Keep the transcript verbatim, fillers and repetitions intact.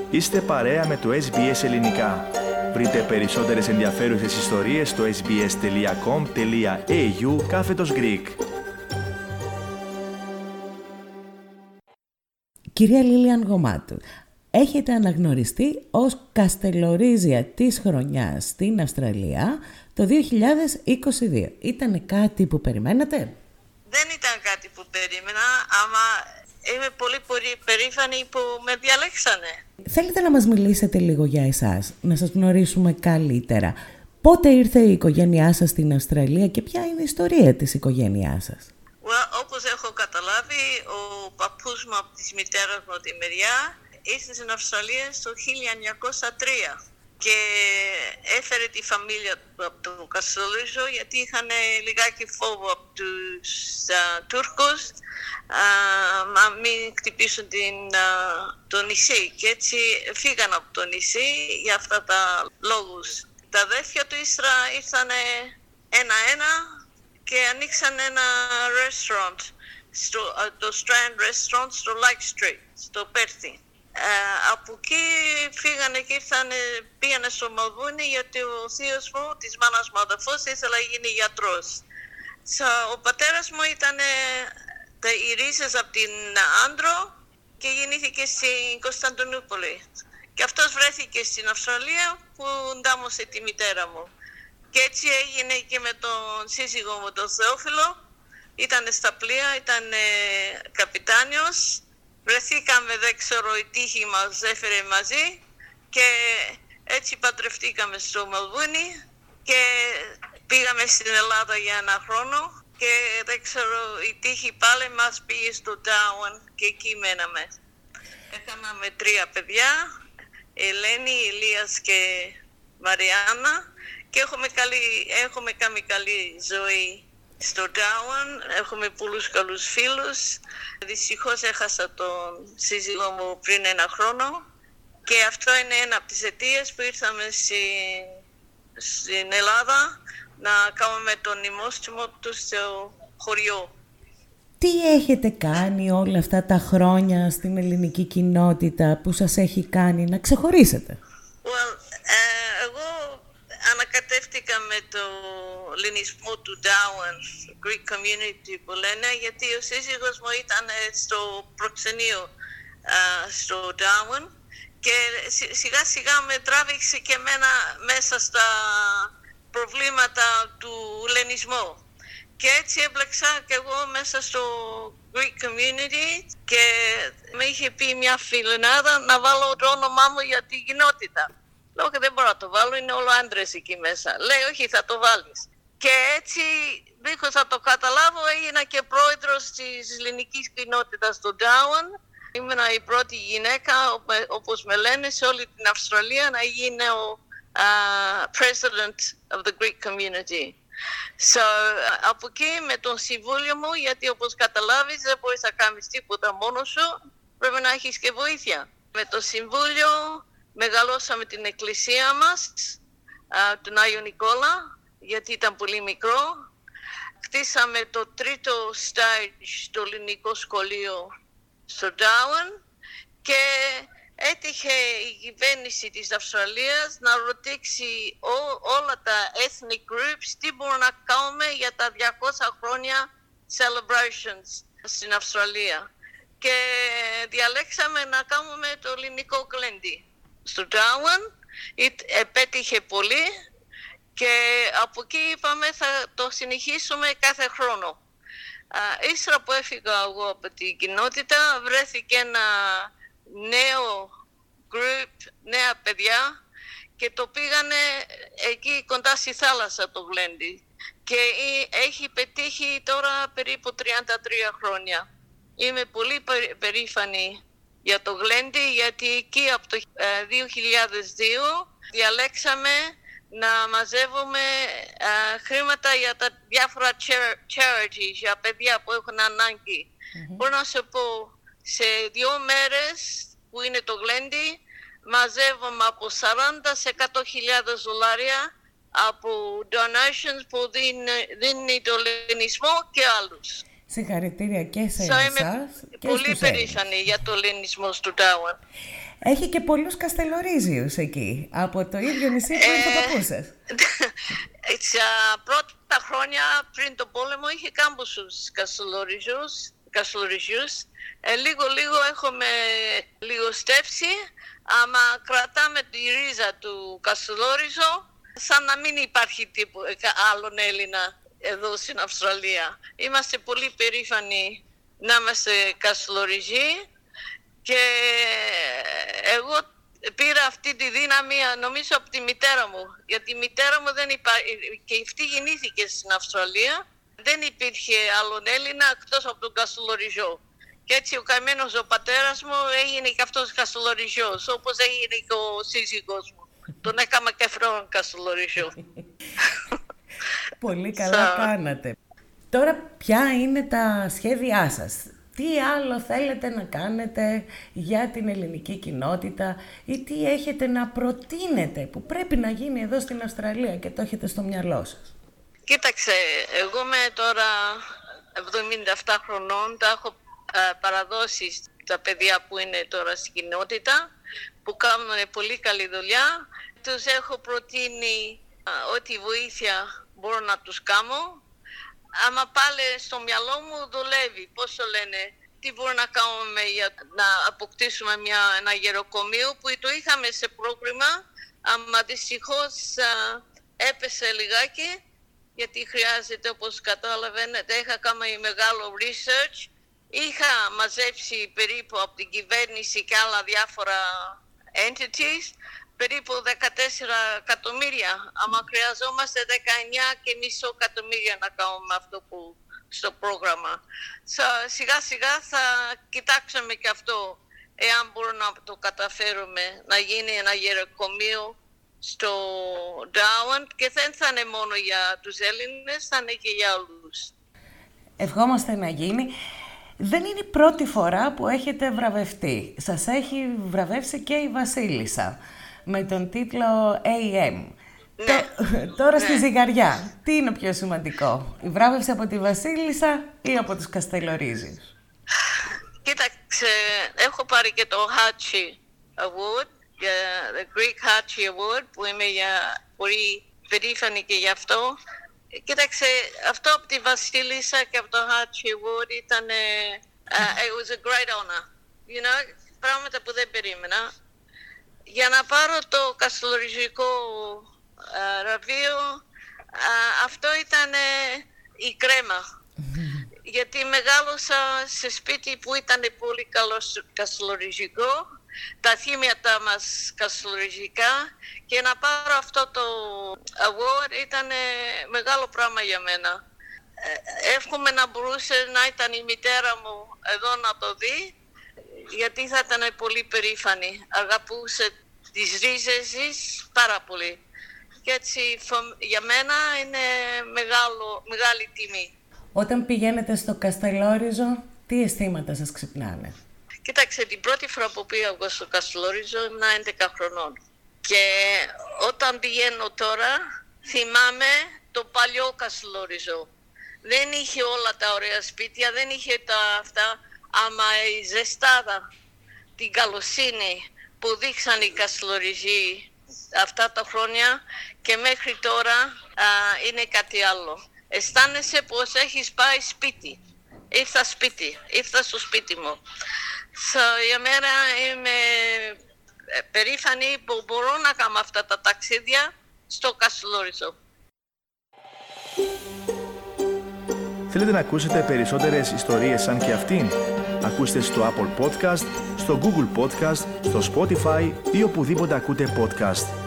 Είστε παρέα με το ες μπι ες Ελληνικά. Βρείτε περισσότερες ενδιαφέρουσες ιστορίες στο sbs.com.au κάθετος Greek. Κυρία Λίλιαν Γωμάτου, έχετε αναγνωριστεί ως καστελορίζια της χρονιάς στην Αυστραλία το δύο χιλιάδες είκοσι δύο. Ήτανε κάτι που περιμένατε? Δεν ήταν κάτι που περίμενα, άμα είμαι πολύ πολύ περήφανη που με διαλέξανε. Θέλετε να μας μιλήσετε λίγο για εσάς, να σας γνωρίσουμε καλύτερα. Πότε ήρθε η οικογένειά σας στην Αυστραλία και ποια είναι η ιστορία της οικογένειάς σας? Well, όπως έχω καταλάβει, ο παππούς μου από της μητέρας μου τη μεριά ήρθε στην Αυστραλία στο χίλια εννιακόσια τρία και έφερε τη φαμίλια του από τον Καστελόριζο γιατί είχαν λιγάκι φόβο από τους α, Τούρκους α, να μην χτυπήσουν την, α, το νησί και έτσι φύγαν από το νησί για αυτά τα λόγους. Τα αδέρφια του ύστερα ήρθαν ένα-ένα και ανοίξαν ένα restaurant, στο, το Strand Restaurant στο Lake Street, στο Πέρθη. Uh, από εκεί φύγανε και ήρθανε, πήγανε στο Μελβούρνη γιατί ο θείος μου, της μάνας μου αδερφός, ήθελε να γίνει γιατρός. So, ο πατέρας μου ήταν οι ρίζες από την Άντρο και γεννήθηκε στην Κωνσταντινούπολη. Και αυτός βρέθηκε στην Αυστραλία που ντάμωσε τη μητέρα μου. Και έτσι έγινε και με τον σύζυγό μου, τον Θεόφιλο. Ήταν στα πλοία, ήταν ε, καπιτάνιος. Βρεθήκαμε, δεν ξέρω, η τύχη μας έφερε μαζί και έτσι παντρευτήκαμε στο Μελβούρνη και πήγαμε στην Ελλάδα για ένα χρόνο και δεν ξέρω, η τύχη πάλι μας πήγε στο Darwin και εκεί μέναμε. Έκαναμε τρία παιδιά, Ελένη, Ηλίας και Μαριάννα και έχουμε, καλή, έχουμε κάνει καλή ζωή στο Darwin, έχουμε πολλούς καλούς φίλους. Δυστυχώς έχασα τον σύζυγό μου πριν ένα χρόνο και αυτό είναι ένα από τις αιτίες που ήρθαμε στην, στην Ελλάδα να κάνουμε τον μνημόσυνο του στο χωριό. Τι έχετε κάνει όλα αυτά τα χρόνια στην ελληνική κοινότητα που σας έχει κάνει να ξεχωρίσετε? Well, ε, εγώ ανακατεύτηκα με το ελληνισμό του Darwin, Greek community που λένε, γιατί ο σύζυγος μου ήταν στο προξενείο uh, στο Darwin και σιγά σιγά με τράβηξε και εμένα μέσα στα προβλήματα του ελληνισμού. Και έτσι έμπλεξα και εγώ μέσα στο Greek community και με είχε πει μια φιλενάδα να βάλω το όνομά μου για την κοινότητα. Λέω και δεν μπορώ να το βάλω, είναι όλο άντρες εκεί μέσα. Λέει όχι, θα το βάλεις. Και έτσι, δίχως να το καταλάβω, έγινα και πρόεδρος της ελληνικής κοινότητας του Darwin. Ήμουν η πρώτη γυναίκα, όπως με λένε, σε όλη την Αυστραλία να γίνει ο uh, president of the Greek community. So, από εκεί με τον συμβούλιο μου, γιατί όπως καταλάβεις δεν μπορείς να κάνεις τίποτα μόνος σου, πρέπει να έχεις και βοήθεια. Με το συμβούλιο μεγαλώσαμε την εκκλησία μας, α, τον Άγιο Νικόλα, γιατί ήταν πολύ μικρό. Χτίσαμε το τρίτο stage στο ελληνικό σχολείο στο Darwin και έτυχε η κυβέρνηση της Αυστραλίας να ρωτήσει ό, όλα τα ethnic groups τι μπορούμε να κάνουμε για τα διακόσια χρόνια celebrations στην Αυστραλία. Και διαλέξαμε να κάνουμε το ελληνικό γλέντι στο Darwin, επέτυχε πολύ και από εκεί είπαμε θα το συνεχίσουμε κάθε χρόνο. Ύστερα που έφυγα εγώ από την κοινότητα βρέθηκε ένα νέο group, νέα παιδιά και το πήγανε εκεί κοντά στη θάλασσα το γλέντι και έχει πετύχει τώρα περίπου τριάντα τρία χρόνια. Είμαι πολύ περήφανη για το γλέντι γιατί εκεί από το δύο χιλιάδες δύο διαλέξαμε να μαζεύουμε α, χρήματα για τα διάφορα charities, για παιδιά που έχουν ανάγκη. Mm-hmm. Μπορώ να σου πω, σε δύο μέρες που είναι το γλέντι, μαζεύουμε από σαράντα σε εκατό χιλιάδες δολάρια από donations που δίνει, δίνει το ελληνισμό και άλλους. Συγχαρητήρια και σε so, εσάς είμαι και πολύ στους περήφανη για το ελληνισμό του Darwin. Έχει και πολλούς Καστελορίζιους εκεί, από το ίδιο νησί που είναι το παππού σας. Στα πρώτα χρόνια πριν τον πόλεμο είχε κάμποσους Καστελορίζιους. Καστελορίζιους. Ε, λίγο λίγο έχουμε λιγοστεύσει, άμα κρατάμε τη ρίζα του Καστελόριζο, σαν να μην υπάρχει τίποτα άλλον Έλληνα εδώ στην Αυστραλία. Είμαστε πολύ περήφανοι να είμαστε Καστελοριζοί και εγώ πήρα αυτή τη δύναμη νομίζω από τη μητέρα μου, γιατί η μητέρα μου δεν υπάρχει και αυτή γεννήθηκε στην Αυστραλία. Δεν υπήρχε άλλον Έλληνα εκτός από τον Καστελοριζό. Και έτσι ο καημένος ο πατέρας μου έγινε και αυτός Καστελοριζιός, όπως έγινε και ο σύζυγός μου. Τον έκανα και αυτόν Καστελοριζιό. Πολύ καλά so... κάνατε. Τώρα ποια είναι τα σχέδιά σας? Τι άλλο θέλετε να κάνετε για την ελληνική κοινότητα ή τι έχετε να προτείνετε που πρέπει να γίνει εδώ στην Αυστραλία και το έχετε στο μυαλό σας? Κοίταξε, εγώ είμαι τώρα εβδομήντα επτά χρονών, τα έχω α, παραδώσει τα παιδιά που είναι τώρα στην κοινότητα, που κάνουν πολύ καλή δουλειά. Τους έχω προτείνει α, ό,τι βοήθεια μπορώ να τους κάνω. Άμα πάλι στο μυαλό μου δουλεύει, πώς το λένε, τι μπορούμε να κάνουμε για να αποκτήσουμε μια, ένα γεροκομείο που το είχαμε σε πρόγραμμα, αλλά δυστυχώς α, έπεσε λιγάκι. Γιατί χρειάζεται, όπως καταλαβαίνετε, είχα κάνει μεγάλο research. Είχα μαζέψει περίπου από την κυβέρνηση και άλλα διάφορα entities, περίπου δεκατέσσερα εκατομμύρια. Αλλά χρειαζόμαστε δεκαεννιά και μισό εκατομμύρια να κάνουμε αυτό που στο πρόγραμμα. So, σιγά σιγά θα κοιτάξουμε και αυτό, εάν μπορούμε να το καταφέρουμε, να γίνει ένα γεροκομείο στο Darwin, και δεν θα είναι μόνο για τους Έλληνες, θα είναι και για όλους. Ευχόμαστε να γίνει. Δεν είναι η πρώτη φορά που έχετε βραβευτεί. Σας έχει βραβεύσει και η Βασίλισσα με τον τίτλο έι εμ. Ναι. Το, τώρα ναι. στη ζυγαριά, τι είναι πιο σημαντικό, η βράβευση από τη Βασίλισσα ή από τους Καστελορίζιους? Κοίταξε, έχω πάρει και το Hachi Award, Yeah, the Greek Hachi Award, που είμαι για πολύ περήφανη και γι' αυτό. Κοίταξε, αυτό από τη Βασίλισσα και από το Hachi Award ήταν uh, it was a great honor, you know, πράγματα που δεν περίμενα. Για να πάρω το καστελοριζικό uh, ραβείο, uh, αυτό ήταν uh, η κρέμα. Γιατί μεγάλωσα σε σπίτι που ήταν πολύ καλό καστελοριζικό, τα θύματα μας καστελοριζικά, και να πάρω αυτό το award ήταν μεγάλο πράγμα για μένα. Εύχομαι να μπορούσε να ήταν η μητέρα μου εδώ να το δει, γιατί θα ήταν πολύ περήφανη. Αγαπούσε τις ρίζες της πάρα πολύ. Και έτσι για μένα είναι μεγάλο, μεγάλη τιμή. Όταν πηγαίνετε στο Καστελόριζο, τι αισθήματα σας ξυπνάνε? Κοίταξε, την πρώτη φορά που πήγα εγώ στο Καστελόριζο ήμουν έντεκα χρονών. Και όταν πηγαίνω τώρα, θυμάμαι το παλιό Καστελόριζο. Δεν είχε όλα τα ωραία σπίτια, δεν είχε τα αυτά, άμα η ζεστάδα, την καλοσύνη που δείξαν οι Καστελοριζοί αυτά τα χρόνια και μέχρι τώρα α, είναι κάτι άλλο. Αισθάνεσαι πως έχεις πάει σπίτι. Ήρθα σπίτι, ήρθα στο σπίτι μου. So, για μένα είμαι περήφανη που μπορώ να κάνω αυτά τα ταξίδια στο Καστελόριζο. Θέλετε να ακούσετε περισσότερες ιστορίες σαν και αυτήν? Ακούστε στο Apple Podcast, στο Google Podcast, στο Spotify ή οπουδήποτε ακούτε podcast.